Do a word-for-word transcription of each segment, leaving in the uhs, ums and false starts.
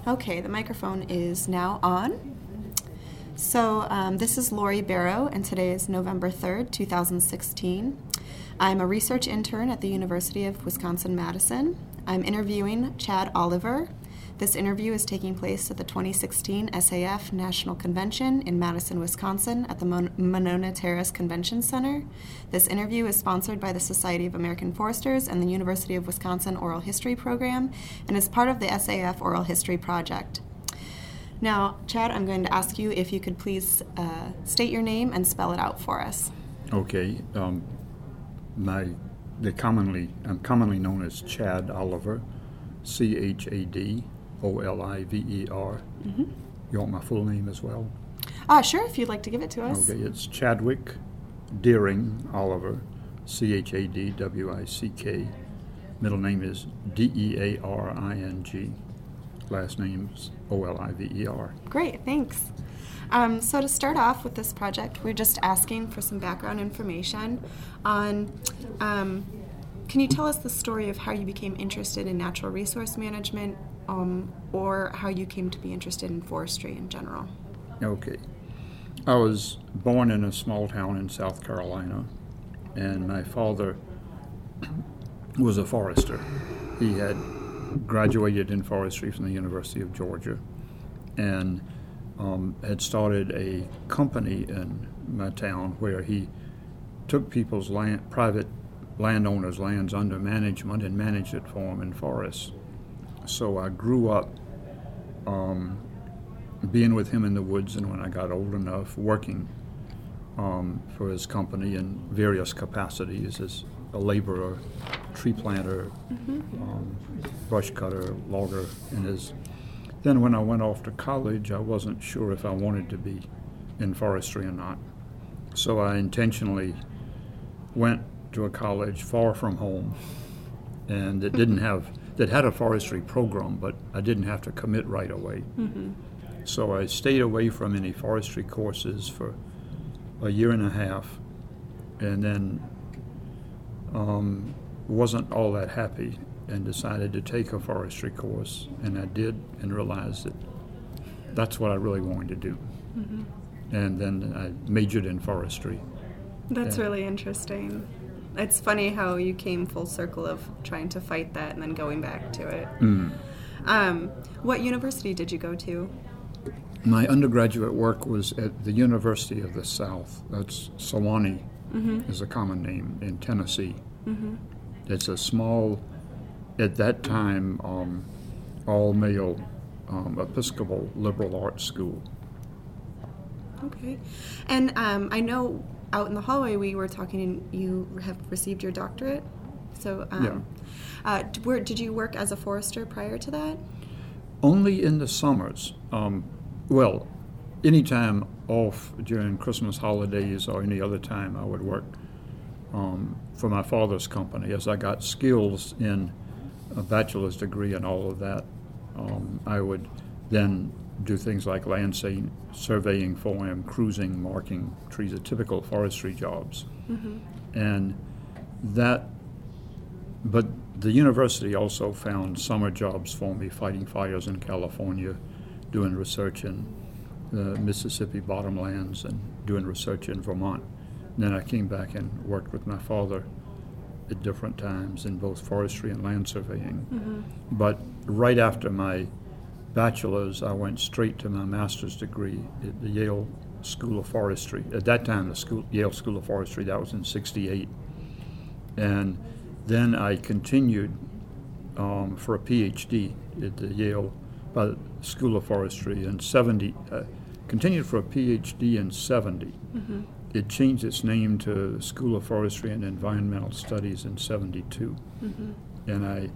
Okay, the microphone is now on. So um, this is Lori Barrow, and today is November third, two thousand sixteen. I'm a research intern at the University of Wisconsin-Madison. I'm interviewing Chad Oliver. This interview is taking place at the twenty sixteen S A F National Convention in Madison, Wisconsin at the Mon- Monona Terrace Convention Center. This interview is sponsored by the Society of American Foresters and the University of Wisconsin Oral History Program and is part of the S A F Oral History Project. Now, Chad, I'm going to ask you if you could please uh, state your name and spell it out for us. Okay. Um, my, the commonly, I'm commonly known as Chad Oliver, C H A D O L I V E R. Mm-hmm. You want my full name as well? Ah, sure, if you'd like to give it to us. Okay, it's Chadwick Deering Oliver, C H A D W I C K. Middle name is D E A R I N G. Last name's O L I V E R. Great, thanks. Um, so to start off with this project, we're just asking for some background information on, um, can you tell us the story of how you became interested in natural resource management, um, or how you came to be interested in forestry in general? Okay. I was born in a small town in South Carolina, and my father was a forester. He had graduated in forestry from the University of Georgia and um, had started a company in my town where he took people's land, private landowners' lands under management and managed it for them in forests. So I grew up um, being with him in the woods, and when I got old enough, working um, for his company in various capacities as a laborer, tree planter, mm-hmm. um, brush cutter, logger. And his. Then when I went off to college, I wasn't sure if I wanted to be in forestry or not. So I intentionally went to a college far from home, and it didn't have, that had a forestry program, but I didn't have to commit right away. Mm-hmm. So I stayed away from any forestry courses for a year and a half, and then um, wasn't all that happy and decided to take a forestry course, and I did, and realized that that's what I really wanted to do. Mm-hmm. And then I majored in forestry. That's and, really interesting. It's funny how you came full circle of trying to fight that and then going back to it. Mm. Um, what university did you go to? My undergraduate work was at the University of the South. That's Sewanee, mm-hmm. is a common name in Tennessee. Mm-hmm. It's a small, at that time, um, all-male um, Episcopal liberal arts school. Okay. And um, I know out in the hallway we were talking, and you have received your doctorate. So um, yeah. uh, where, did you work as a forester prior to that? Only in the summers. Um, well, anytime off during Christmas holidays or any other time I would work um, for my father's company. As I got skills in a bachelor's degree and all of that, um, I would then do things like land say, surveying for him, cruising, marking trees, are typical forestry jobs. Mm-hmm. And that, but the university also found summer jobs for me, fighting fires in California, doing research in the Mississippi bottomlands, and doing research in Vermont. And then I came back and worked with my father at different times in both forestry and land surveying. Mm-hmm. But right after my bachelor's, I went straight to my master's degree at the Yale School of Forestry. At that time, the school, Yale School of Forestry, that was in sixty-eight. And then I continued um, for a P H D at the Yale by the School of Forestry in seventy, uh, continued for a P H D in seventy. Mm-hmm. It changed its name to School of Forestry and Environmental Studies in seventy-two. Mm-hmm. And I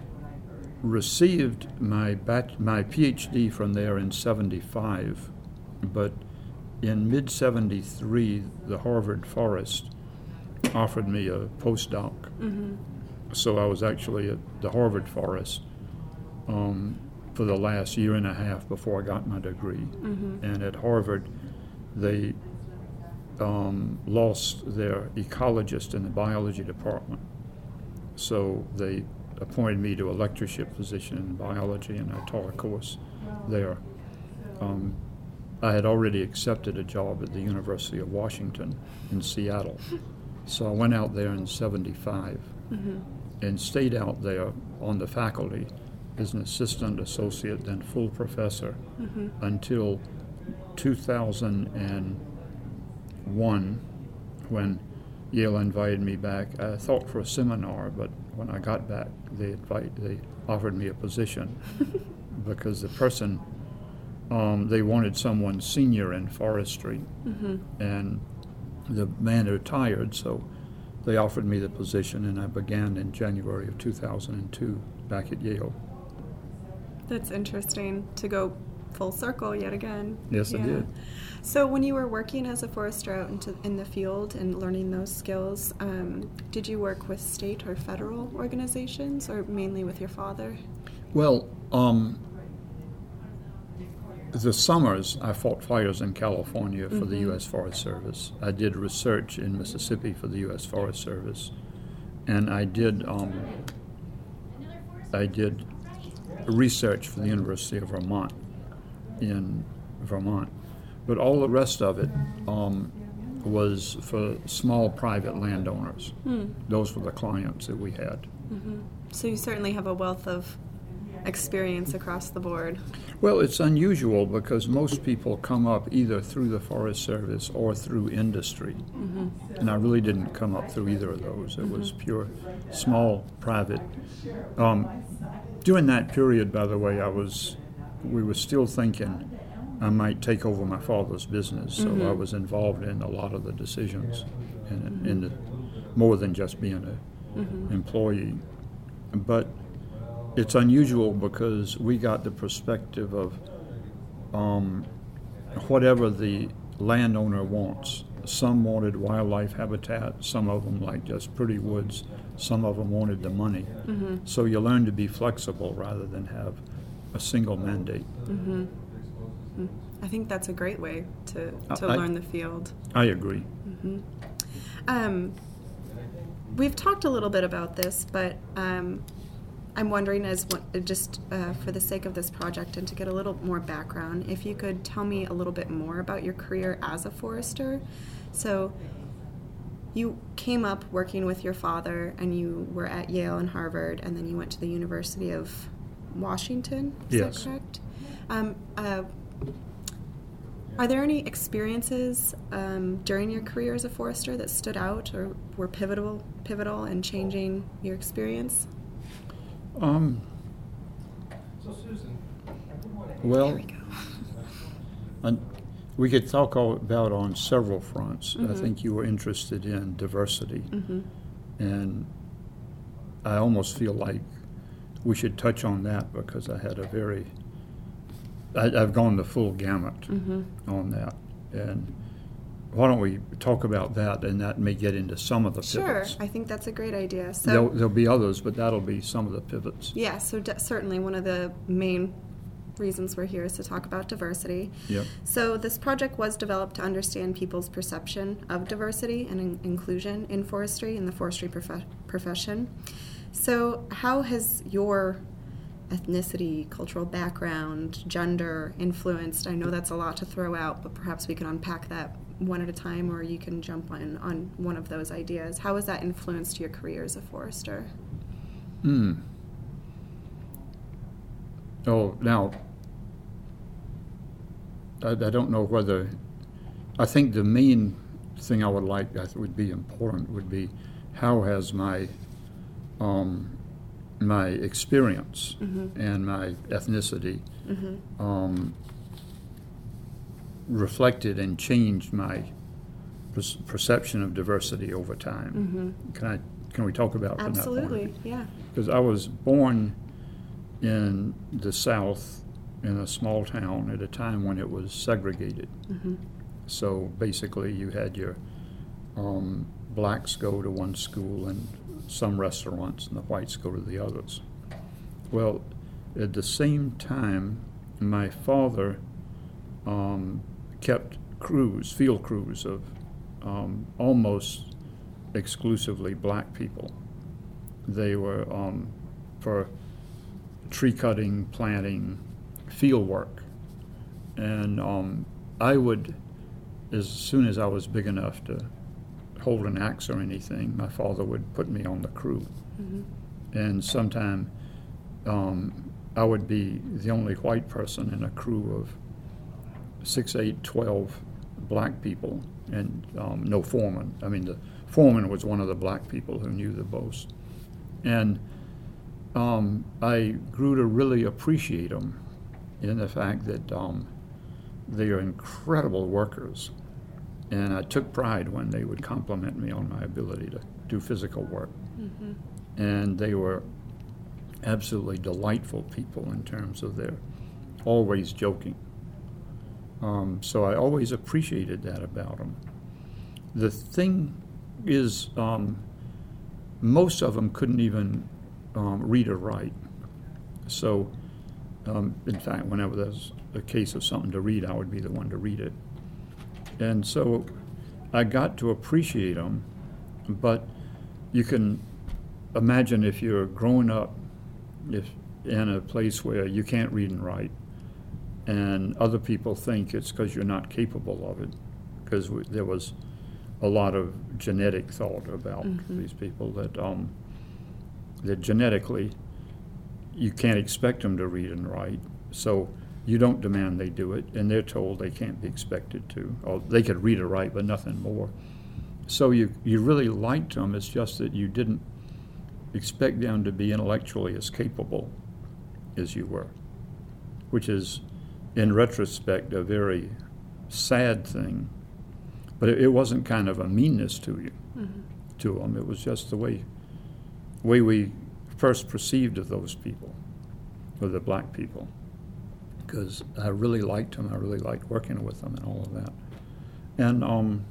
received my bat- my P H D from there in seventy-five, but in mid seventy-three, the Harvard Forest offered me a postdoc. Mm-hmm. So I was actually at the Harvard Forest um, for the last year and a half before I got my degree. Mm-hmm. And at Harvard, they um, lost their ecologist in the biology department. So they appointed me to a lectureship position in biology, and I taught a course there. Um, I had already accepted a job at the University of Washington in Seattle. So I went out there in seventy-five mm-hmm. and stayed out there on the faculty as an assistant associate, then full professor, mm-hmm. until two thousand one, when Yale invited me back. I thought for a seminar, but when I got back, they invite, they offered me a position because the person, um, they wanted someone senior in forestry, mm-hmm. and the man retired, so they offered me the position, and I began in January of two thousand two back at Yale. That's interesting to go full circle yet again. Yes, yeah. I did. So when you were working as a forester out into, in the field and learning those skills, um, did you work with state or federal organizations, or mainly with your father? Well, um, the summers I fought fires in California for mm-hmm. the U S Forest Service. I did research in Mississippi for the U S Forest Service, and I did um, I did research for the University of Vermont in Vermont. But all the rest of it um, was for small private landowners. Mm. Those were the clients that we had. Mm-hmm. So you certainly have a wealth of experience across the board. Well, it's unusual because most people come up either through the Forest Service or through industry. Mm-hmm. And I really didn't come up through either of those. It mm-hmm. was pure, small, private. Um, during that period, by the way, I was, we were still thinking I might take over my father's business. So mm-hmm. I was involved in a lot of the decisions, in, mm-hmm. in the, more than just being an mm-hmm. employee. But it's unusual because we got the perspective of um, whatever the landowner wants. Some wanted wildlife habitat, some of them like just pretty woods, some of them wanted the money. Mm-hmm. So you learn to be flexible rather than have a single mandate. Mm-hmm. I think that's a great way to, to I, learn the field. I agree. Mm-hmm. Um, we've talked a little bit about this, but um, I'm wondering, as one, just uh, for the sake of this project and to get a little more background, if you could tell me a little bit more about your career as a forester. So you came up working with your father, and you were at Yale and Harvard, and then you went to the University of Washington. Is yes. that correct? Um, uh, Are there any experiences um, during your career as a forester that stood out or were pivotal, pivotal in changing your experience? Um. Well, there we go. on, we could talk all about on several fronts. Mm-hmm. I think you were interested in diversity, mm-hmm. and I almost feel like we should touch on that because I had a very I, I've gone the full gamut mm-hmm. on that, and why don't we talk about that, and that may get into some of the pivots. Sure, I think that's a great idea. So there'll, there'll be others, but that'll be some of the pivots. Yeah, so d- certainly one of the main reasons we're here is to talk about diversity. Yep. So this project was developed to understand people's perception of diversity and in- inclusion in forestry, in the forestry prof- profession. So how has your ethnicity, cultural background, gender influenced? I know that's a lot to throw out, but perhaps we can unpack that one at a time, or you can jump on, on one of those ideas. How has that influenced your career as a forester? Hmm. Oh, now, I, I don't know whether, I think the main thing I would like, that would be important, would be how has my um, my experience mm-hmm. and my ethnicity mm-hmm. um, reflected and changed my per- perception of diversity over time. Mm-hmm. Can I? Can we talk about Absolutely, that? yeah. Because I was born in the South in a small town at a time when it was segregated. Mm-hmm. So basically, you had your um, blacks go to one school and some restaurants, and the whites go to the others. Well, at the same time, my father um, kept crews, field crews of um, almost exclusively black people. They were um, for tree cutting, planting, field work. And um, I would, as soon as I was big enough to hold an axe or anything, my father would put me on the crew. Mm-hmm. And sometime um, I would be the only white person in a crew of six, eight, twelve black people, and um, no foreman. I mean, the foreman was one of the black people who knew the most. And um, I grew to really appreciate them in the fact that um, they are incredible workers. And I took pride when they would compliment me on my ability to do physical work. Mm-hmm. And they were absolutely delightful people in terms of their always joking. Um, so I always appreciated that about them. The thing is, um, most of them couldn't even um, read or write. So, um, in fact, whenever there's a case of something to read, I would be the one to read it. And so I got to appreciate them, but you can imagine if you're growing up if in a place where you can't read and write, and other people think it's because you're not capable of it, because w- there was a lot of genetic thought about mm-hmm. these people that um, that genetically you can't expect them to read and write, so you don't demand they do it, and they're told they can't be expected to. Or they could read or write, but nothing more. So you you really liked them. It's just that you didn't expect them to be intellectually as capable as you were, which is, in retrospect, a very sad thing. But it, it wasn't kind of a meanness to you, mm-hmm. to them. It was just the way, way we first perceived of those people, of the black people, because I really liked them. I really liked working with them and all of that. And um,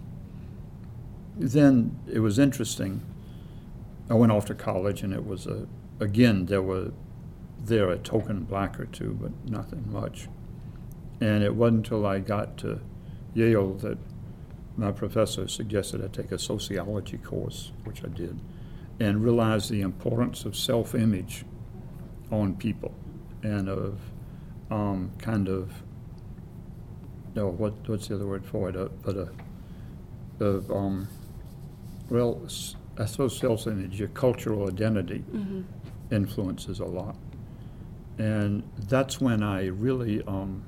then it was interesting. I went off to college, and it was a, again, there were there a token black or two, but nothing much. And it wasn't until I got to Yale that my professor suggested I take a sociology course, which I did, and realized the importance of self-image on people and of um, kind of, no, what what's the other word for it? Uh, but a, of um, well, I suppose self-image, your cultural identity mm-hmm. influences a lot. And that's when I really, um,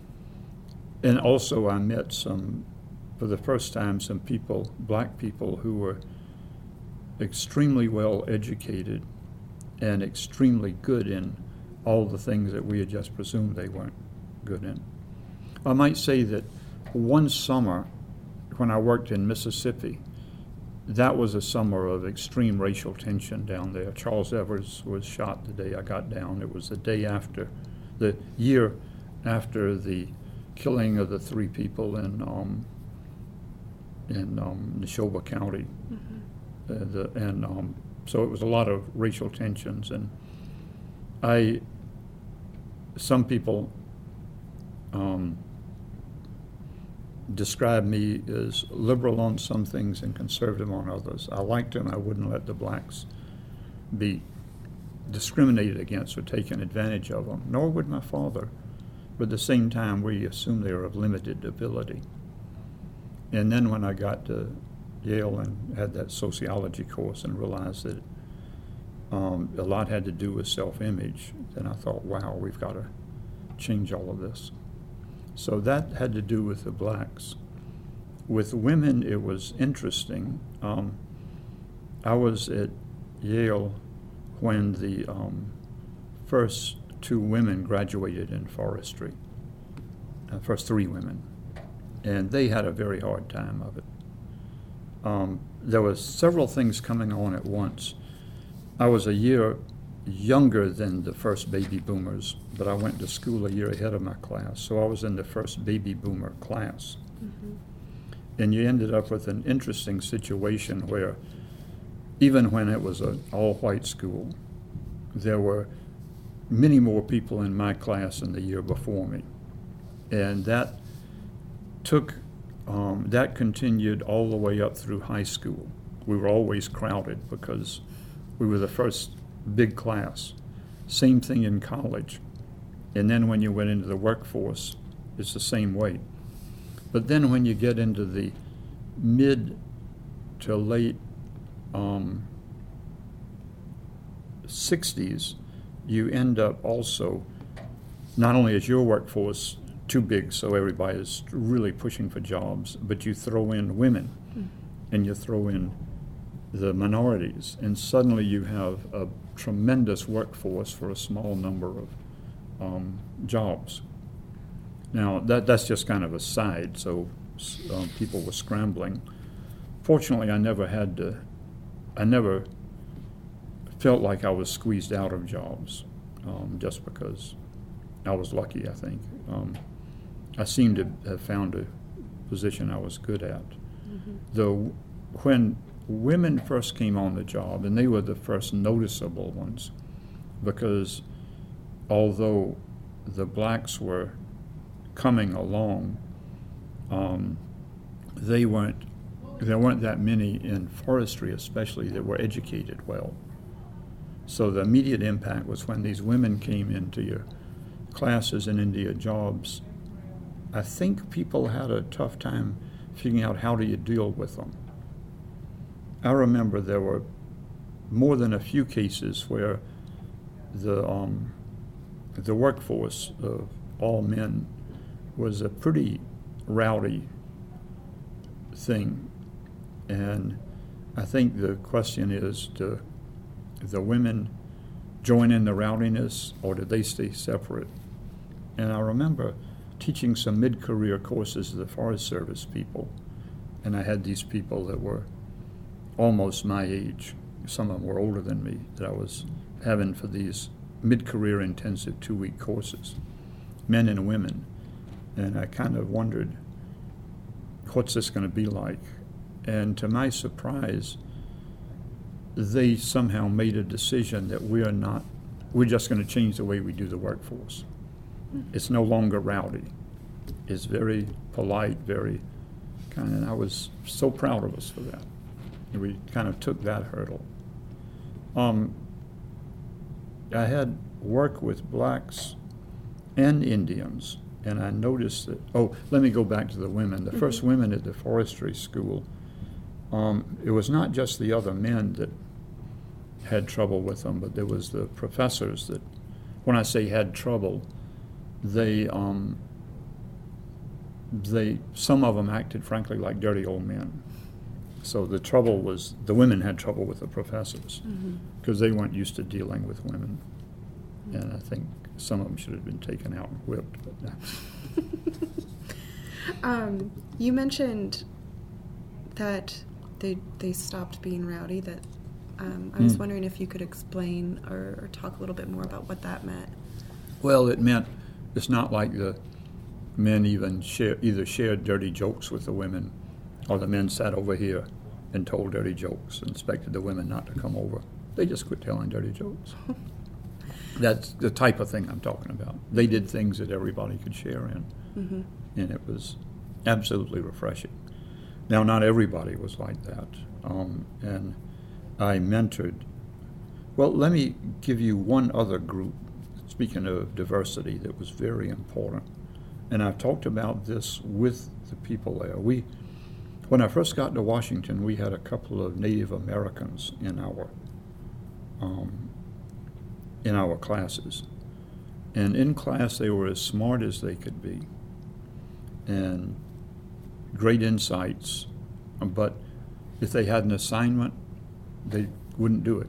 and also I met some, for the first time, some people, black people, who were extremely well educated and extremely good in all the things that we had just presumed they weren't good in. I might say that one summer, when I worked in Mississippi, that was a summer of extreme racial tension down there. Charles Evers was shot the day I got down. It was the day after, the year after the killing of the three people in um, in um, Neshoba County. Mm-hmm. Uh, the, and um, so it was a lot of racial tensions. And I, some people um, described me as liberal on some things and conservative on others. I liked them. I wouldn't let the blacks be discriminated against or taken advantage of them, nor would my father. But at the same time, we assumed they were of limited ability. And then when I got to Yale and had that sociology course and realized that um, a lot had to do with self-image, then I thought, wow, we've got to change all of this. So that had to do with the blacks. With women, it was interesting. Um, I was at Yale when the um, first two women graduated in forestry, uh, first three women, and they had a very hard time of it. Um, there were several things coming on at once. I was a year younger than the first baby boomers, but I went to school a year ahead of my class, so I was in the first baby boomer class. Mm-hmm. And you ended up with an interesting situation where even when it was an all-white school, there were many more people in my class than the year before me. And that took, um, that continued all the way up through high school. We were always crowded because we were the first big class. Same thing in college. And then when you went into the workforce, it's the same way. But then when you get into the mid to late um, sixties, you end up also, not only is your workforce too big so everybody is really pushing for jobs, but you throw in women mm. and you throw in the minorities, and suddenly you have a tremendous workforce for a small number of um, jobs. Now, that that's just kind of a side, so um, people were scrambling. Fortunately, I never had to, I never felt like I was squeezed out of jobs, um, just because I was lucky, I think. Um, I seemed to have found a position I was good at. Mm-hmm. Though when women first came on the job, and they were the first noticeable ones, because although the blacks were coming along, um, they weren't, there weren't that many in forestry especially that were educated well. So the immediate impact was when these women came into your classes and into your jobs. I think people had a tough time figuring out how do you deal with them. I remember there were more than a few cases where the um, the workforce of all men was a pretty rowdy thing, and I think the question is, do the women join in the rowdiness or do they stay separate? And I remember teaching some mid-career courses to the Forest Service people, and I had these people that were almost my age. Some of them were older than me that I was having for these mid-career intensive two-week courses, men and women. And I kind of wondered, what's this going to be like? And to my surprise, they somehow made a decision that we are not, we're just going to change the way we do the workforce. It's no longer rowdy. It's very polite, very kind of, and I was so proud of us for that. We kind of took that hurdle. Um, I had worked with blacks and Indians, and I noticed that, oh, let me go back to the women. The mm-hmm. first women at the forestry school, um, it was not just the other men that had trouble with them, but there was the professors that, when I say had trouble, they, um, they, some of them acted frankly like dirty old men. So the trouble was, the women had trouble with the professors because mm-hmm. they weren't used to dealing with women. Mm-hmm. And I think some of them should have been taken out and whipped. But um, you mentioned that they they stopped being rowdy. That um, I was mm. wondering if you could explain or, or talk a little bit more about what that meant. Well, it meant it's not like the men even share, either shared dirty jokes with the women, or the men sat over here and told dirty jokes and expected the women not to come over. They just quit telling dirty jokes. That's the type of thing I'm talking about. They did things that everybody could share in, mm-hmm. and it was absolutely refreshing. Now, not everybody was like that, um, and I mentored. Well, let me give you one other group, speaking of diversity, that was very important, and I've talked about this with the people there. We When I first got to Washington, we had a couple of Native Americans in our um, in our classes. And in class, they were as smart as they could be and great insights. But if they had an assignment, they wouldn't do it.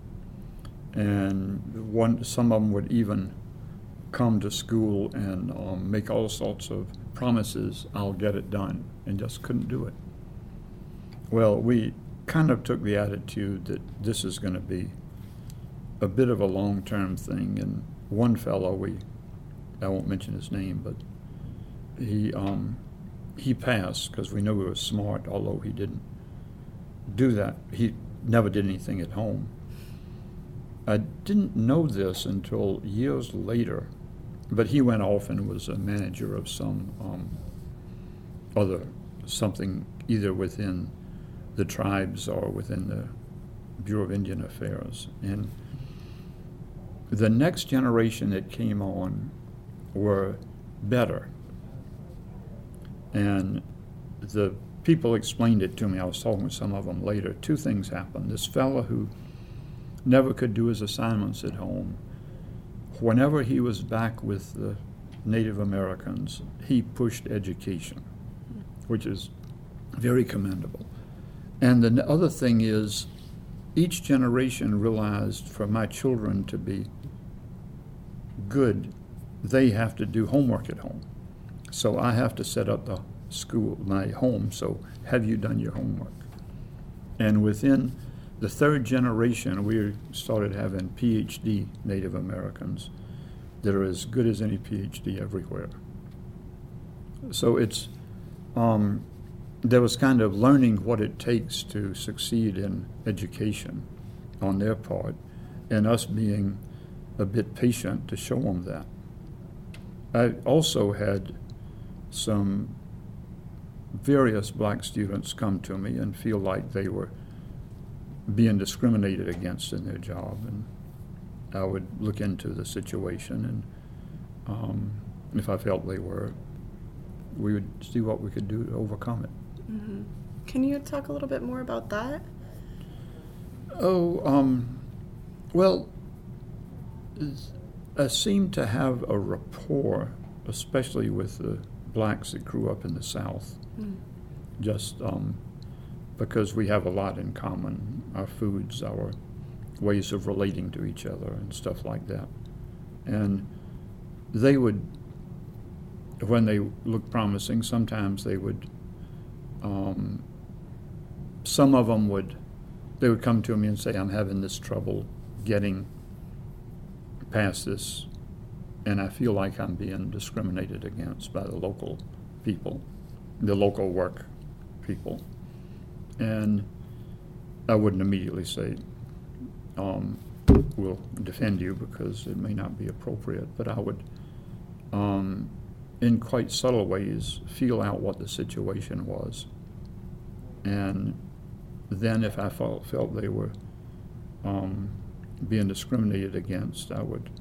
And one, some of them would even come to school and um, make all sorts of promises, I'll get it done, and just couldn't do it. Well, we kind of took the attitude that this is going to be a bit of a long-term thing, and one fellow, we, I won't mention his name, but he um, he passed because we knew he was smart, although he didn't do that. He never did anything at home. I didn't know this until years later, but he went off and was a manager of some um, other, something either within the tribes or within the Bureau of Indian Affairs. And the next generation that came on were better. And the people explained it to me. I was talking with some of them later. Two things happened. This fellow who never could do his assignments at home, whenever he was back with the Native Americans, he pushed education, which is very commendable. And the other thing is, each generation realized for my children to be good, they have to do homework at home. So I have to set up the school, my home, so have you done your homework? And within the third generation, we started having P H D Native Americans that are as good as any P H D everywhere. So it's, um, there was kind of learning what it takes to succeed in education on their part, and us being a bit patient to show them that. I also had some various black students come to me and feel like they were being discriminated against in their job, and I would look into the situation, and um, if I felt they were, we would see what we could do to overcome it. Mm-hmm. Can you talk a little bit more about that? Oh, um, well, I seem to have a rapport, especially with the blacks that grew up in the South, mm. just um, because we have a lot in common, our foods, our ways of relating to each other and stuff like that. And they would, when they looked promising, sometimes they would, um, some of them would, they would come to me and say, I'm having this trouble getting past this, and I feel like I'm being discriminated against by the local people, the local work people. And I wouldn't immediately say, um, we'll defend you, because it may not be appropriate, but I would, um, in quite subtle ways, feel out what the situation was. And then if I felt, felt they were um, being discriminated against, I would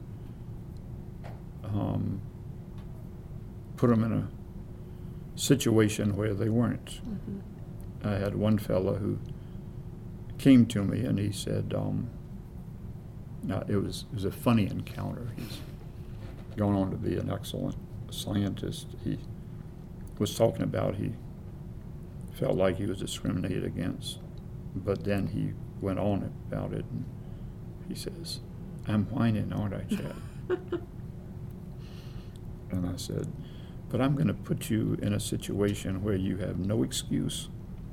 um, put them in a situation where they weren't. Mm-hmm. I had one fellow who came to me and he said, um, now it was it was a funny encounter. He's going on to be an excellent scientist. He was talking about he felt like he was discriminated against, but then he went on about it and he says, I'm whining, aren't I, Chad? And I said, but I'm going to put you in a situation where you have no excuse.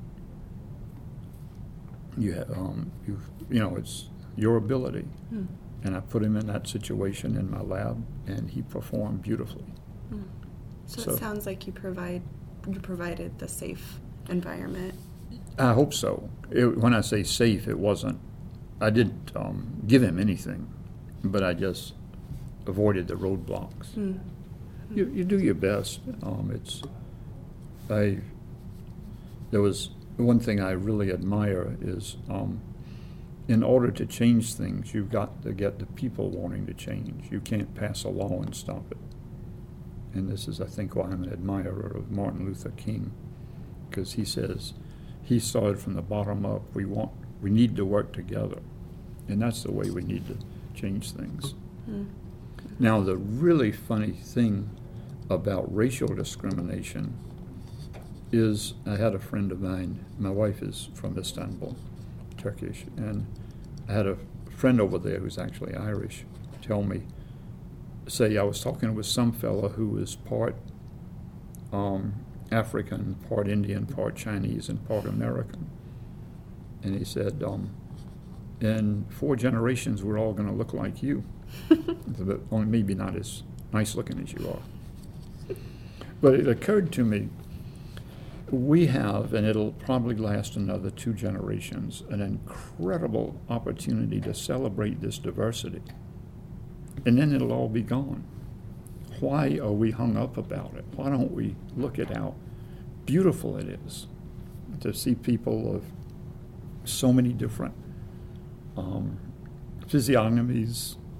You have, um, you, you know, it's your ability. Hmm. And I put him in that situation in my lab, and he performed beautifully. Hmm. So, so it sounds like you provide, you provided the safe environment. I hope so. It, when I say safe, it wasn't. I didn't um, give him anything, but I just avoided the roadblocks. Hmm. You, you do your best. Um, it's, I, there was one thing I really admire is um, in order to change things, you've got to get the people wanting to change. You can't pass a law and stop it. And this is, I think, why I'm an admirer of Martin Luther King, because he says he started from the bottom up. We want, we need to work together, and that's the way we need to change things. Mm. Now, the really funny thing about racial discrimination is, I had a friend of mine, my wife is from Istanbul, Turkish, and I had a friend over there who's actually Irish tell me, say I was talking with some fellow who was part um, African, part Indian, part Chinese, and part American. And he said, um, in four generations, we're all going to look like you. But only maybe not as nice looking as you are. But it occurred to me, we have, and it'll probably last another two generations, an incredible opportunity to celebrate this diversity. And then it'll all be gone. Why are we hung up about it? Why don't we look at how beautiful it is to see people of so many different um, physiognomies,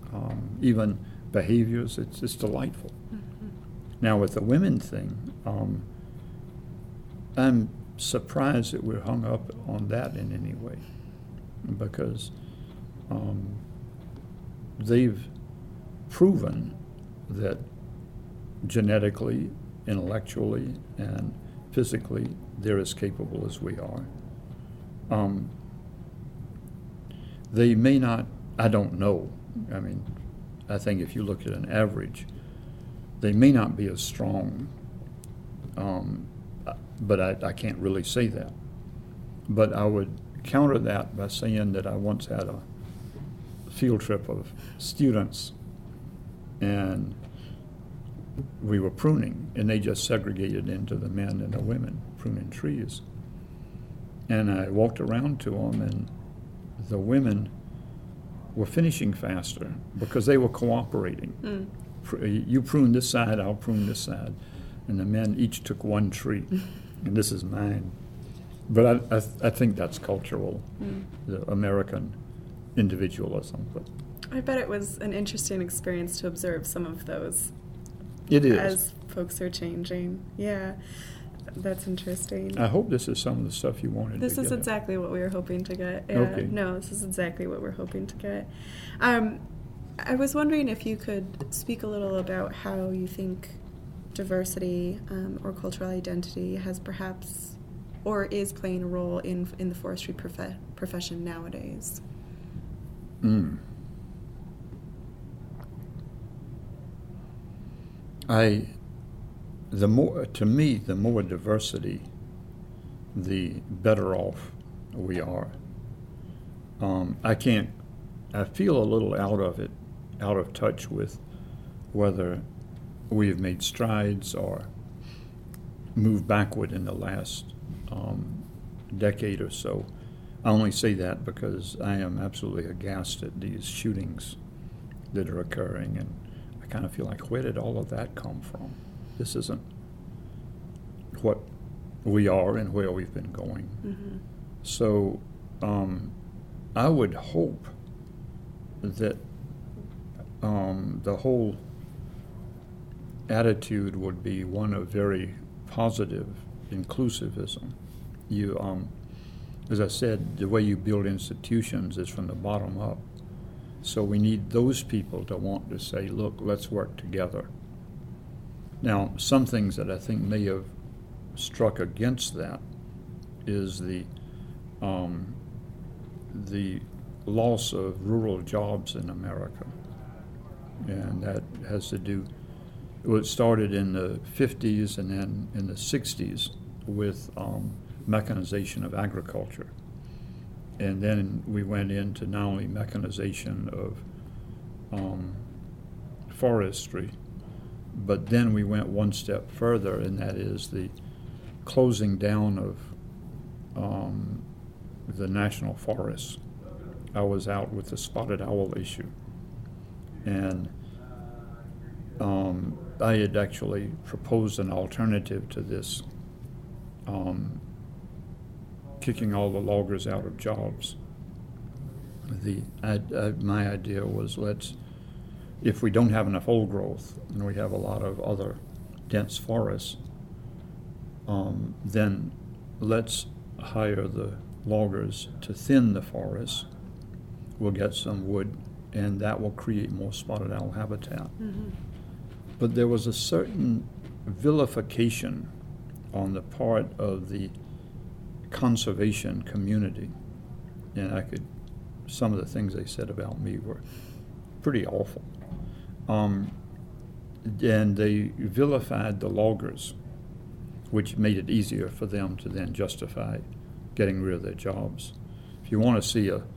um, even behaviors. It's it's delightful. Mm-hmm. Now with the women thing, um, I'm surprised that we're hung up on that in any way, because um, they've proven that genetically, intellectually, and physically they're as capable as we are. Um, they may not, I don't know, I mean, I think if you look at an average, they may not be as strong, um, but I, I can't really say that. But I would counter that by saying that I once had a field trip of students, and we were pruning, and they just segregated into the men and the women pruning trees. And I walked around to them, and the women were finishing faster because they were cooperating. Mm. You prune this side, I'll prune this side. And the men each took one tree, and this is mine. But I, I, I think that's cultural, mm. the American individualism. But I bet it was an interesting experience to observe some of those. It is. As folks are changing. Yeah, that's interesting. I hope this is some of the stuff you wanted this to get. This is exactly at. what we were hoping to get. Yeah, okay. No, this is exactly what we're hoping to get. Um, I was wondering if you could speak a little about how you think diversity um, or cultural identity has perhaps or is playing a role in in the forestry prof- profession nowadays. Mm. I, the more, to me, the more diversity, the better off we are. Um, I can't, I feel a little out of it, out of touch with whether we have made strides or moved backward in the last um, decade or so. I only say that because I am absolutely aghast at these shootings that are occurring, and I kind of feel like, where did all of that come from? This isn't what we are and where we've been going. Mm-hmm. So um, I would hope that um, the whole attitude would be one of very positive inclusivism. You, um, as I said, the way you build institutions is from the bottom up. So we need those people to want to say, look, let's work together. Now, some things that I think may have struck against that is the um, the loss of rural jobs in America. And that has to do, well, it started in the fifties and then in the sixties with um, mechanization of agriculture. And then we went into not only mechanization of um, forestry, but then we went one step further, and that is the closing down of um, the national forests. I was out with the spotted owl issue, and um, I had actually proposed an alternative to this, um, kicking all the loggers out of jobs. The I, I, my idea was, let's, if we don't have enough old growth and we have a lot of other dense forests, um, then let's hire the loggers to thin the forest. We'll get some wood, and that will create more spotted owl habitat. Mm-hmm. But there was a certain vilification on the part of the conservation community, and I could, some of the things they said about me were pretty awful. Um, and they vilified the loggers, which made it easier for them to then justify getting rid of their jobs. If you want to see a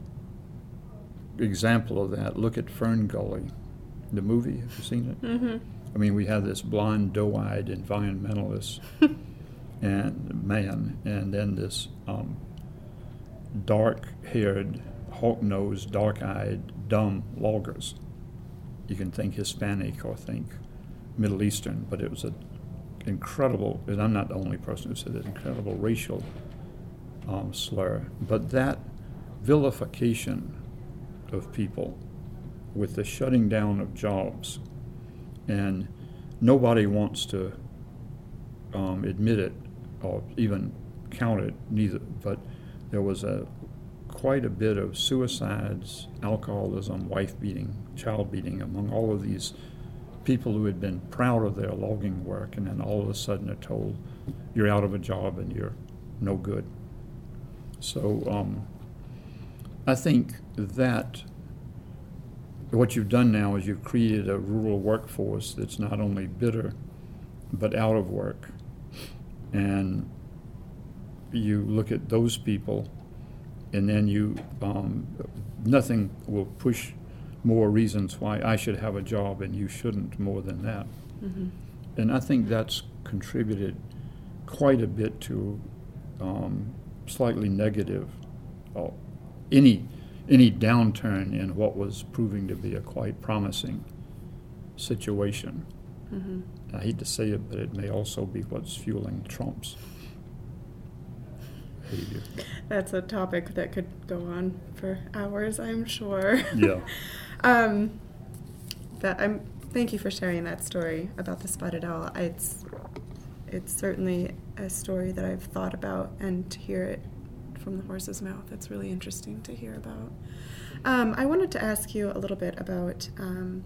example of that, look at Fern Gully, the movie. Have you seen it? Mm-hmm. I mean, we have this blonde, doe-eyed environmentalist and man, and then this um, dark-haired, hawk-nosed, dark-eyed, dumb loggers. You can think Hispanic or think Middle Eastern, but it was an incredible, and I'm not the only person who said it, incredible racial um, slur. But that vilification of people with the shutting down of jobs, and nobody wants to um, admit it or even count it, neither, but there was a quite a bit of suicides, alcoholism, wife beating, child beating among all of these people who had been proud of their logging work, and then all of a sudden are told, you're out of a job and you're no good. So um, I think that what you've done now is you've created a rural workforce that's not only bitter, but out of work. And you look at those people, and then you, um, nothing will push more reasons why I should have a job and you shouldn't more than that. Mm-hmm. And I think that's contributed quite a bit to um, slightly negative, uh, any any downturn in what was proving to be a quite promising situation. Mm-hmm. I hate to say it, but it may also be what's fueling Trump's behavior. That's a topic that could go on for hours, I'm sure. Yeah. um, but I'm. Thank you for sharing that story about the spotted owl. It's it's certainly a story that I've thought about, and to hear it from the horse's mouth, it's really interesting to hear about. Um, I wanted to ask you a little bit about, um,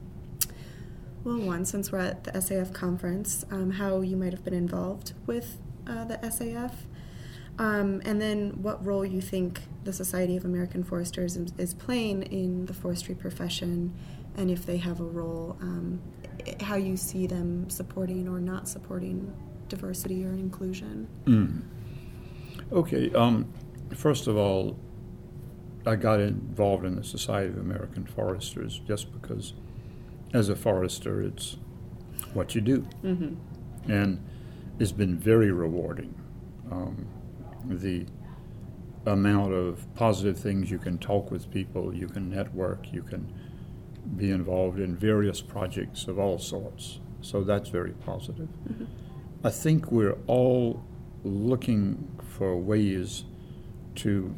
well, one, since we're at the S A F conference, um, how you might have been involved with uh, the S A F, um, and then what role you think the Society of American Foresters is, is playing in the forestry profession, and if they have a role, um, how you see them supporting or not supporting diversity or inclusion. Mm. Okay, um, first of all, I got involved in the Society of American Foresters just because as a forester, it's what you do. Mm-hmm. And it's been very rewarding. Um, the amount of positive things you can talk with people, you can network, you can be involved in various projects of all sorts. So that's very positive. Mm-hmm. I think we're all looking for ways to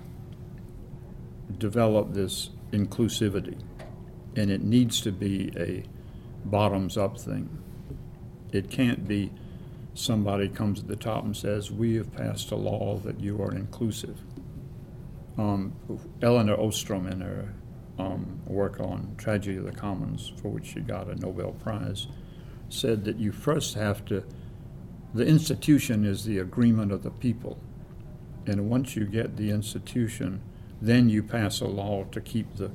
develop this inclusivity, and it needs to be a bottoms-up thing. It can't be somebody comes at the top and says, we have passed a law that you are inclusive. Um, Elinor Ostrom, in her um, work on Tragedy of the Commons, for which she got a Nobel Prize, said that you first have to, the institution is the agreement of the people. And once you get the institution, then you pass a law to keep the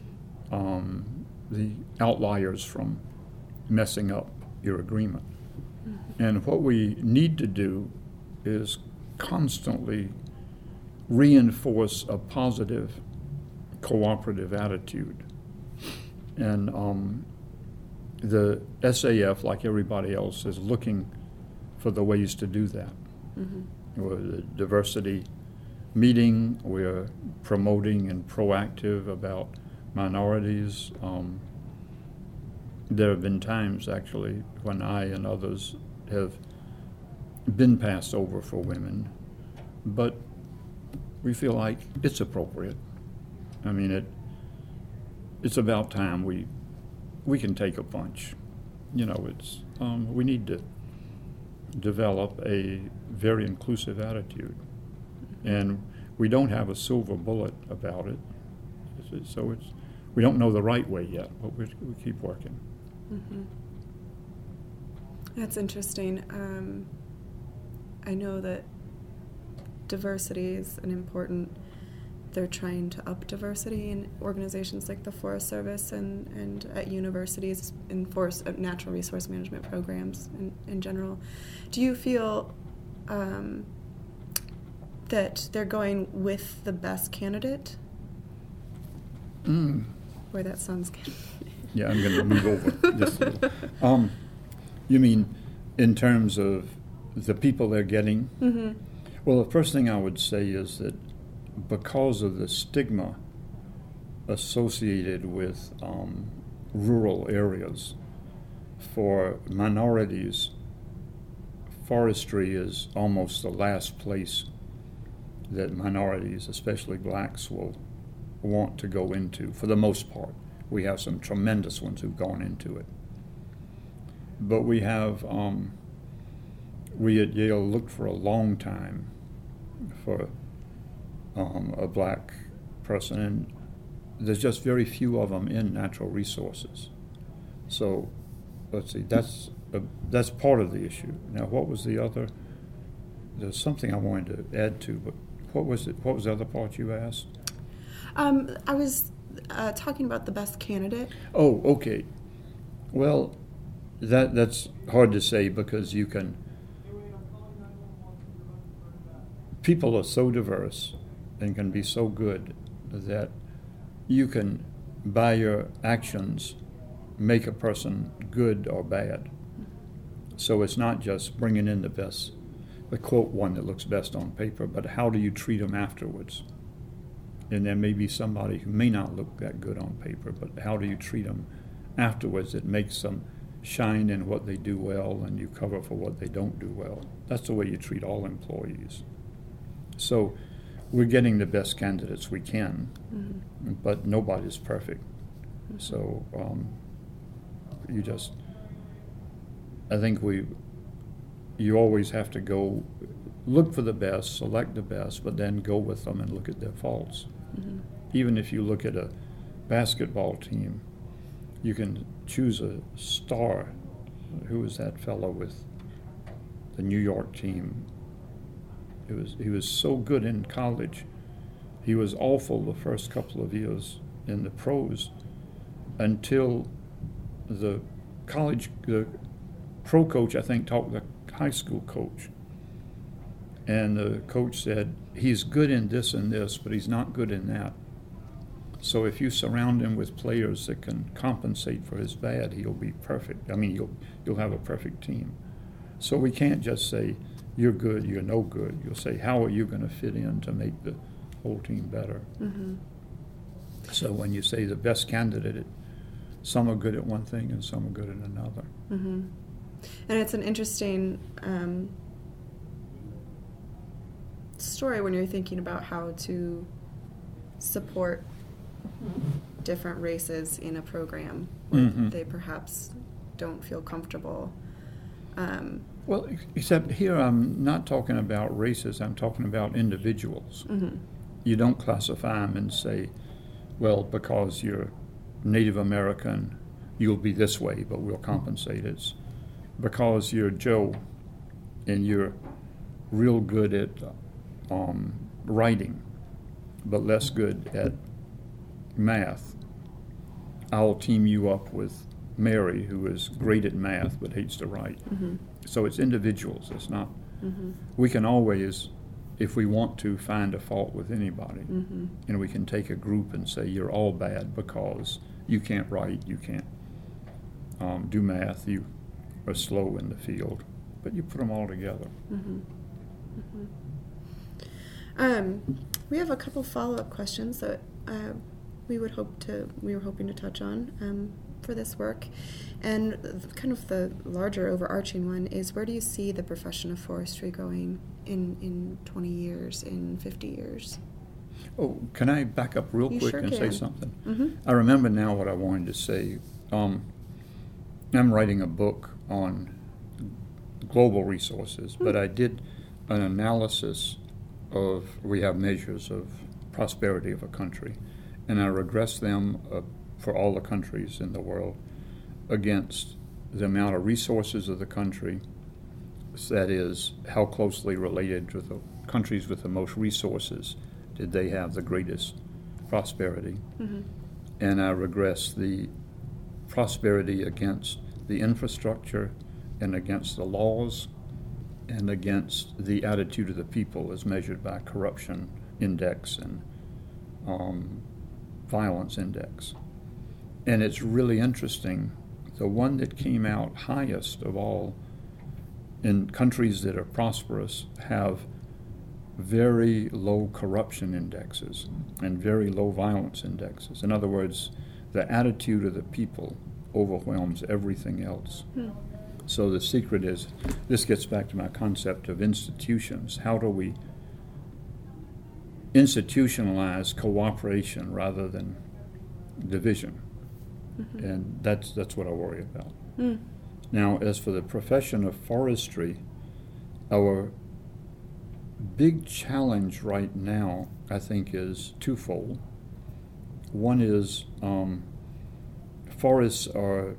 um, the outliers from messing up your agreement. Mm-hmm. And what we need to do is constantly reinforce a positive, cooperative attitude. And um, the S A F, like everybody else, is looking for the ways to do that. Mm-hmm. We're the diversity meeting, we're promoting and proactive about minorities. Um, there have been times, actually, when I and others have been passed over for women, but we feel like it's appropriate. I mean, it. It's about time we we can take a punch. You know, it's um, we need to develop a very inclusive attitude, and we don't have a silver bullet about it. So it's we don't know the right way yet, but we, we keep working. Mm-hmm. That's interesting. Um, I know that diversity is an important, they're trying to up diversity in organizations like the Forest Service and, and at universities in forest, uh, natural resource management programs in, in general. Do you feel um, that they're going with the best candidate? Mm. Where that sounds good. Yeah, I'm going to move over just a little. Um, you mean in terms of the people they're getting? Mm-hmm. Well, the first thing I would say is that because of the stigma associated with um, rural areas, for minorities, forestry is almost the last place that minorities, especially blacks, will want to go into for the most part. We have some tremendous ones who've gone into it. But we have, um, we at Yale looked for a long time for um, a black person, and there's just very few of them in natural resources. So, let's see, that's a, that's part of the issue. Now, what was the other? There's something I wanted to add to, but what was it? What was the other part you asked? Um, I was uh, talking about the best candidate. Oh, okay. Well, that that's hard to say because you can. People are so diverse and can be so good that you can, by your actions, make a person good or bad. So it's not just bringing in the best, the quote one that looks best on paper, but how do you treat them afterwards? And there may be somebody who may not look that good on paper, but how do you treat them afterwards that makes them shine in what they do well and you cover for what they don't do well? That's the way you treat all employees. So we're getting the best candidates we can, mm-hmm. but nobody's perfect. Mm-hmm. So um, you just, I think we, you always have to go look for the best, select the best, but then go with them and look at their faults. Mm-hmm. Even if you look at a basketball team, you can choose a star. Who was that fellow with the New York team? It was, he was so good in college. He was awful the first couple of years in the pros until the college, the pro coach, I think, talked to the high school coach. And the coach said, he's good in this and this, but he's not good in that. So if you surround him with players that can compensate for his bad, he'll be perfect. I mean, you'll, you'll have a perfect team. So we can't just say, you're good, you're no good. You'll say, how are you going to fit in to make the whole team better? Mm-hmm. So when you say the best candidate, it, some are good at one thing and some are good at another. Mm-hmm. And it's an interesting um, story when you're thinking about how to support different races in a program where mm-hmm. they perhaps don't feel comfortable. Um, Well, except here I'm not talking about races, I'm talking about individuals. Mm-hmm. You don't classify them and say, well, because you're Native American, you'll be this way, but we'll compensate. It's because you're Joe and you're real good at um, writing, but less good at math. I'll team you up with Mary, who is great at math but hates to write. Mm-hmm. So it's individuals. It's not. Mm-hmm. We can always, if we want to, find a fault with anybody, mm-hmm. and we can take a group and say you're all bad because you can't write, you can't um, do math, you are slow in the field. But you put them all together. Mm-hmm. Mm-hmm. Um, we have a couple follow-up questions that uh, we would hope to. We were hoping to touch on. Um, for this work, and kind of the larger overarching one is, where do you see the profession of forestry going in, in twenty years, in fifty years? Oh, can I back up real you quick sure and can. say something? Mm-hmm. I remember now what I wanted to say. Um, I'm writing a book on global resources, mm-hmm. but I did an analysis of, we have measures of prosperity of a country, and I regressed them uh, for all the countries in the world against the amount of resources of the country, that is, how closely related to the countries with the most resources did they have the greatest prosperity. Mm-hmm. And I regressed the prosperity against the infrastructure and against the laws and against the attitude of the people as measured by corruption index and um, violence index. And it's really interesting. The one that came out highest of all in countries that are prosperous have very low corruption indexes and very low violence indexes. In other words, the attitude of the people overwhelms everything else. Hmm. So the secret is, this gets back to my concept of institutions. How do we institutionalize cooperation rather than division? Mm-hmm. And that's that's what I worry about. Mm. Now, as for the profession of forestry, our big challenge right now, I think, is twofold. One is um, forests are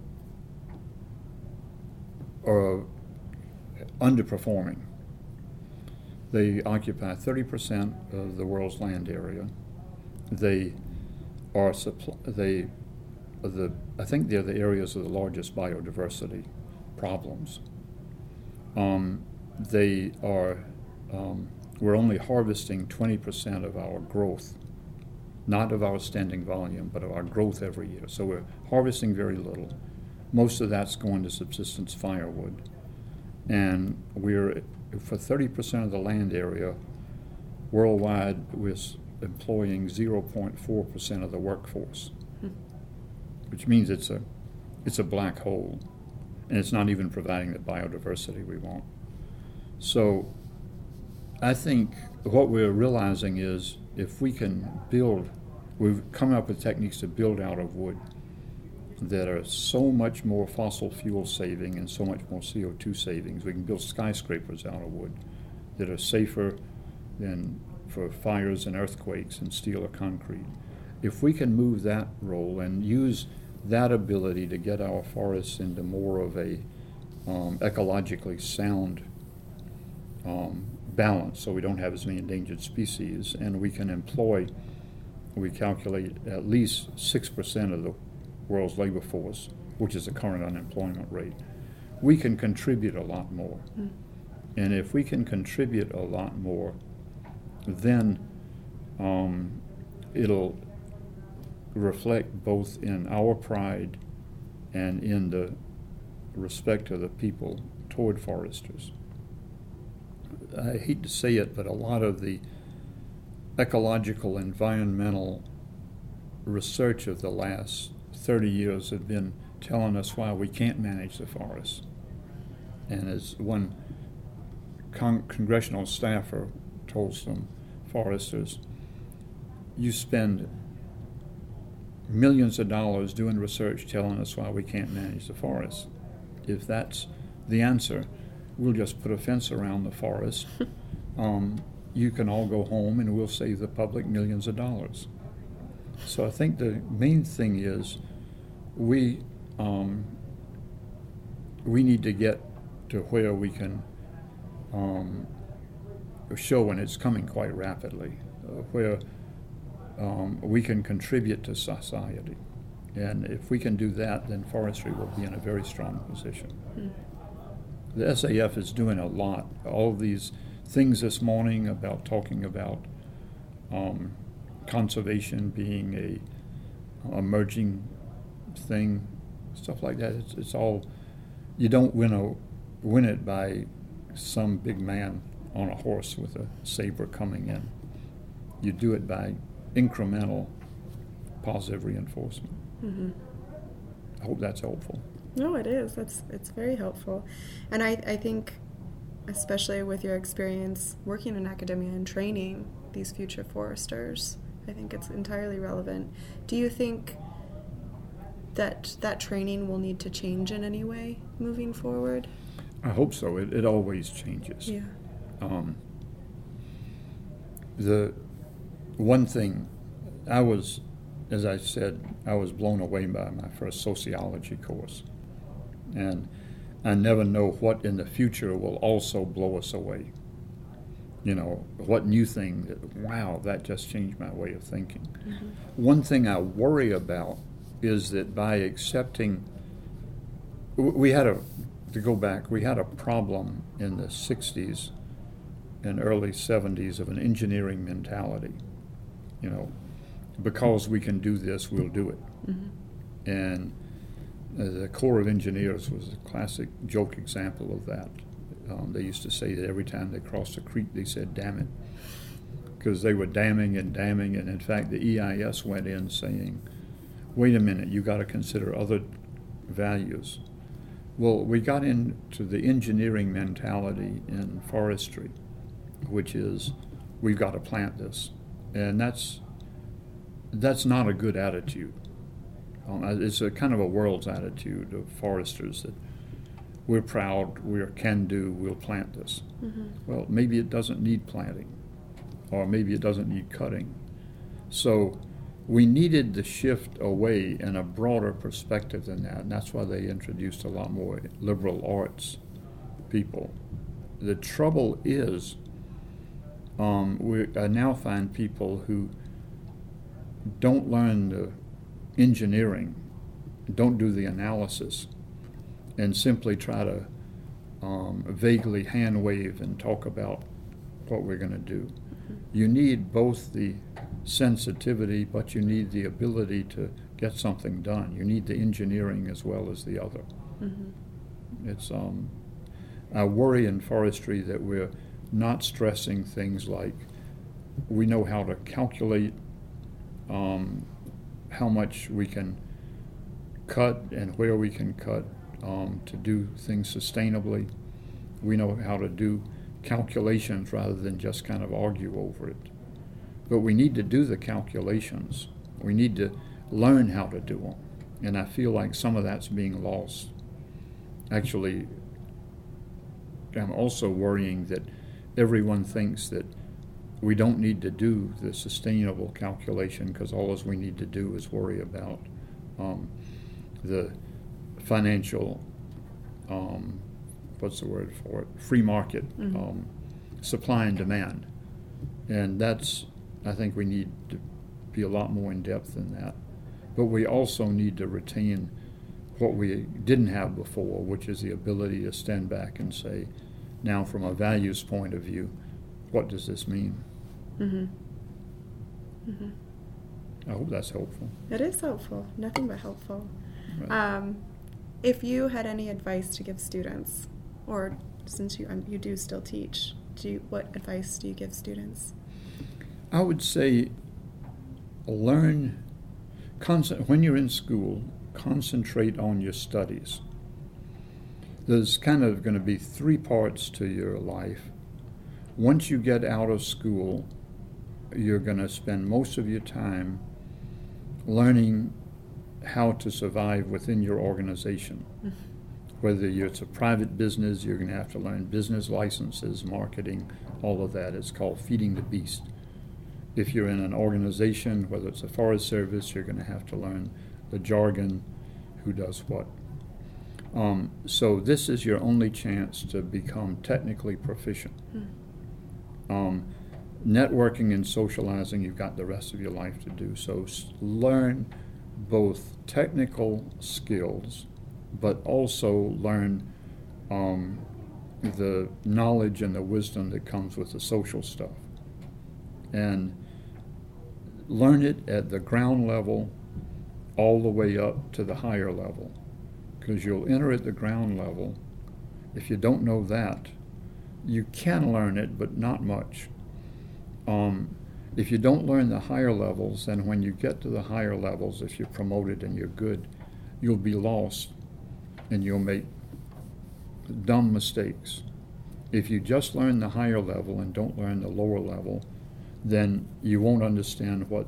are underperforming. They occupy thirty percent of the world's land area. They are suppl- they are the I think they're the areas of the largest biodiversity problems. Um, they are um, we're only harvesting twenty percent of our growth, not of our standing volume, but of our growth every year. So we're harvesting very little. Most of that's going to subsistence firewood. And we're, for thirty percent of the land area, worldwide, we're employing zero point four percent of the workforce, hmm. which means it's a, it's a black hole, and it's not even providing the biodiversity we want. So I think what we're realizing is if we can build, we've come up with techniques to build out of wood that are so much more fossil fuel saving and so much more C O two savings. We can build skyscrapers out of wood that are safer than for fires and earthquakes and steel or concrete. If we can move that role and use that ability to get our forests into more of a um, ecologically sound um, balance, so we don't have as many endangered species, and we can employ, we calculate at least six percent of the world's labor force, which is the current unemployment rate, we can contribute a lot more. Mm. And if we can contribute a lot more, then um, it'll reflect both in our pride and in the respect of the people toward foresters. I hate to say it, but a lot of the ecological, environmental research of the last thirty years have been telling us why we can't manage the forests. And as one con- congressional staffer told some foresters, you spend millions of dollars doing research telling us why we can't manage the forests. If that's the answer, we'll just put a fence around the forest. Um, you can all go home and we'll save the public millions of dollars. So I think the main thing is we um, we need to get to where we can um, show, and it's coming quite rapidly, uh, where um, we can contribute to society. And if we can do that, then forestry will be in a very strong position. Mm. The S A F is doing a lot. All of these things this morning about talking about um, conservation being a emerging thing, stuff like that. It's, it's all, you don't win a win it by some big man on a horse with a saber coming in. You do it by incremental positive reinforcement. Mm-hmm. I hope that's helpful. No, it is. That's it's very helpful, and I I think, especially with your experience working in academia and training these future foresters, I think it's entirely relevant. Do you think that that training will need to change in any way moving forward? I hope so. It, it always changes. Yeah. Um, the one thing, I was, as I said, I was blown away by my first sociology course. And I never know what in the future will also blow us away. You know, what new thing, that, wow, that just changed my way of thinking. Mm-hmm. One thing I worry about is that by accepting, we had a, to go back, we had a problem in the sixties and early seventies of an engineering mentality. You know, because we can do this, we'll do it. Mm-hmm. And uh, the Corps of Engineers was a classic joke example of that. Um, they used to say that every time they crossed a creek, they said, damn it, because they were damming and damming. And in fact, the E I S went in saying, wait a minute, you got to consider other values. Well, we got into the engineering mentality in forestry, which is we've got to plant this. And that's that's not a good attitude. Um, it's a kind of a world's attitude of foresters that we're proud, we're can-do, we'll plant this. Mm-hmm. Well, maybe it doesn't need planting, or maybe it doesn't need cutting. So we needed to shift away in a broader perspective than that, and that's why they introduced a lot more liberal arts people. The trouble is, um, we I now find people who don't learn the engineering, don't do the analysis, and simply try to um, vaguely hand wave and talk about what we're going to do. Mm-hmm. You need both the sensitivity, but you need the ability to get something done. You need the engineering as well as the other. Mm-hmm. It's um, I worry in forestry that we're not stressing things like we know how to calculate um, how much we can cut and where we can cut um, to do things sustainably. We know how to do calculations rather than just kind of argue over it. But we need to do the calculations. We need to learn how to do them. And I feel like some of that's being lost. Actually, I'm also worrying that everyone thinks that we don't need to do the sustainable calculation because all we need to do is worry about um, the financial, um, what's the word for it, free market, mm-hmm. um, supply and demand. And that's, I think we need to be a lot more in depth than that. But we also need to retain what we didn't have before, which is the ability to stand back and say, now from a values point of view, what does this mean? Mm-hmm. Mm-hmm. I hope that's helpful. It is helpful, nothing but helpful. Right. Um, if you had any advice to give students, or since you um, you do still teach, do you, what advice do you give students? I would say learn, concent- when you're in school, concentrate on your studies. There's kind of going to be three parts to your life. Once you get out of school, you're going to spend most of your time learning how to survive within your organization. Mm-hmm. Whether it's a private business, you're going to have to learn business licenses, marketing, all of that. It's called feeding the beast. If you're in an organization, whether it's a Forest Service, you're going to have to learn the jargon, who does what. Um, so this is your only chance to become technically proficient. Mm. Um, networking and socializing, you've got the rest of your life to do. So s- learn both technical skills, but also learn um, the knowledge and the wisdom that comes with the social stuff. And learn it at the ground level all the way up to the higher level. Because you'll enter at the ground level. If you don't know that, you can learn it, but not much. Um, if you don't learn the higher levels, then when you get to the higher levels, if you're promoted and you're good, you'll be lost and you'll make dumb mistakes. If you just learn the higher level and don't learn the lower level, then you won't understand what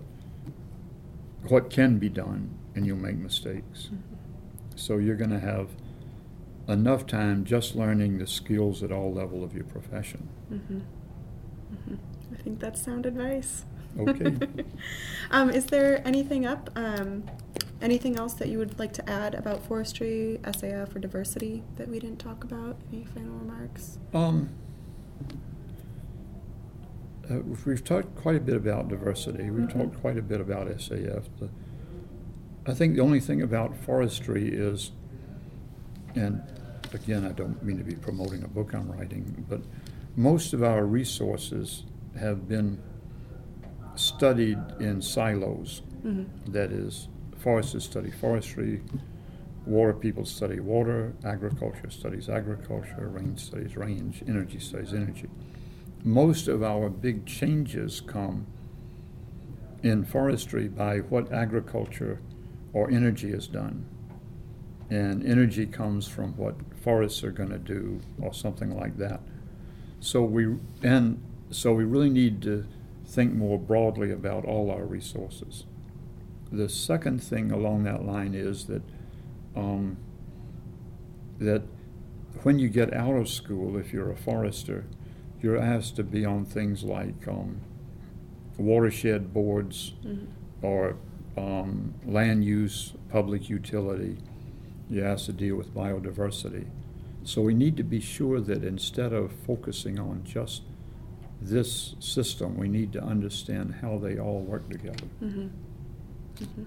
what can be done, and you'll make mistakes. Mm-hmm. So you're going to have enough time just learning the skills at all level of your profession. Mm-hmm. Mm-hmm. I think that's sound advice. Okay. um, is there anything up, um, anything else that you would like to add about forestry, S A F, or diversity that we didn't talk about? Any final remarks? Um, uh, we've talked quite a bit about diversity. We've mm-hmm. talked quite a bit about S A F. The, I think the only thing about forestry is, and again, I don't mean to be promoting a book I'm writing, but most of our resources have been studied in silos. Mm-hmm. That is, foresters study forestry, water people study water, agriculture studies agriculture, range studies range, energy studies energy. Most of our big changes come in forestry by what agriculture or energy is done. And energy comes from what forests are going to do or something like that. So we and so we really need to think more broadly about all our resources. the second thing along that line is that um, that when you get out of school, if you're a forester, you're asked to be on things like um, watershed boards mm-hmm. or um, land use, public utility. You're asked to deal with biodiversity. So we need to be sure that instead of focusing on just this system, we need to understand how they all work together. Mm-hmm. Mm-hmm.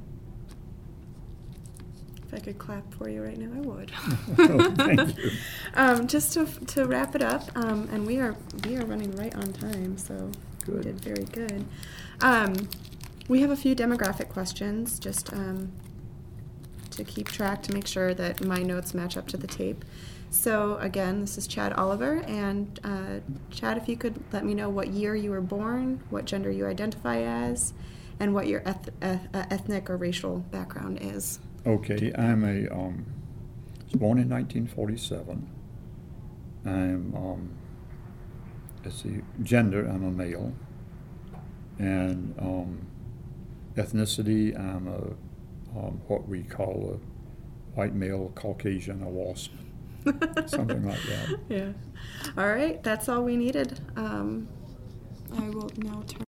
If I could clap for you right now, I would. Oh, thank you. Um, just to to wrap it up, um, and we are we are running right on time, so good. We did very good. Um, we have a few demographic questions, just um, to keep track to make sure that my notes match up to the tape. So again, this is Chad Oliver, and uh, Chad, if you could let me know what year you were born, what gender you identify as, and what your eth- eth- ethnic or racial background is. Okay, I'm a, um, was born in nineteen forty-seven. I'm, um, let's see, gender, I'm a male. And um, ethnicity, I'm a, um, what we call a white male Caucasian, a WASP. Something like that. Yeah. All right, that's all we needed. Um, I will now turn.